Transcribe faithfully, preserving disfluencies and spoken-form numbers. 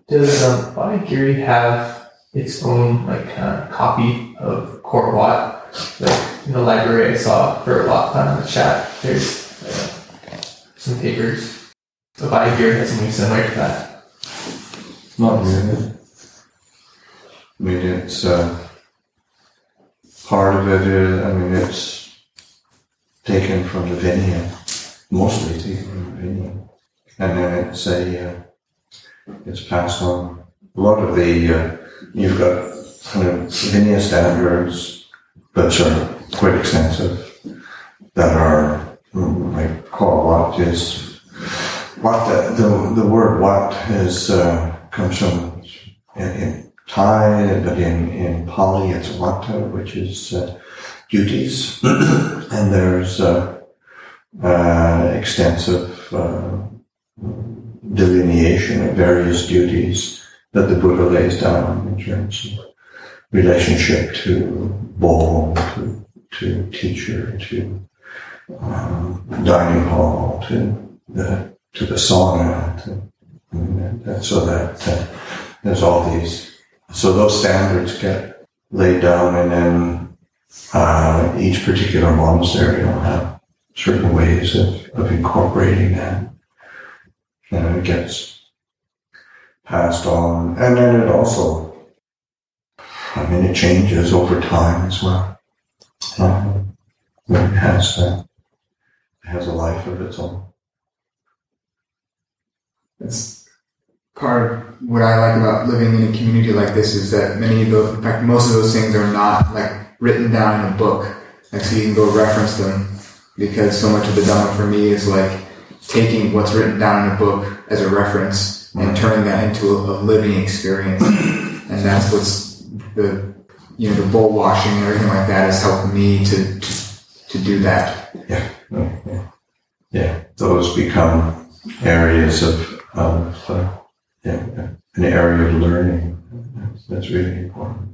Does um, Bodhigiri have its own like uh, copy of Core Wat? Like in the library I saw for a long time in the chat, there's uh, some papers. So Bodhigiri has something similar to that. Not really. I mean, it's uh, part of it is, I mean, it's taken from the Vinaya, mostly taken from the Vinaya. And then it's a, uh, it's passed on. A lot of the, uh, you've got kind of Vinaya standards, which are quite extensive, that are, like, Core Wat is, what the, the, the word Wat is, uh, comes from, in, in Thai, but in, in Pali it's Wata, which is uh, duties. And there's uh, uh, extensive uh, delineation of various duties that the Buddha lays down in terms of relationship to bowl, to, to teacher, to um, dining hall, to the to the sauna, to, and so that uh, there's all these. So those standards get laid down, and then uh, each particular monastery will have certain ways of, of incorporating that. And it gets passed on. And then it also, I mean, it changes over time as well. Um, it has, uh, it has a life of its own. It's part of what I like about living in a community like this is that many of those, in fact, most of those things are not like written down in a book. Like, so you can go reference them, because so much of the Dhamma for me is like taking what's written down in a book as a reference and turning that into a, a living experience. And that's what's the, you know, the bowl washing and everything like that has helped me to, to, to do that. Yeah. Yeah. Yeah. Those become areas of, of uh, yeah, an area of learning. That's, that's really important.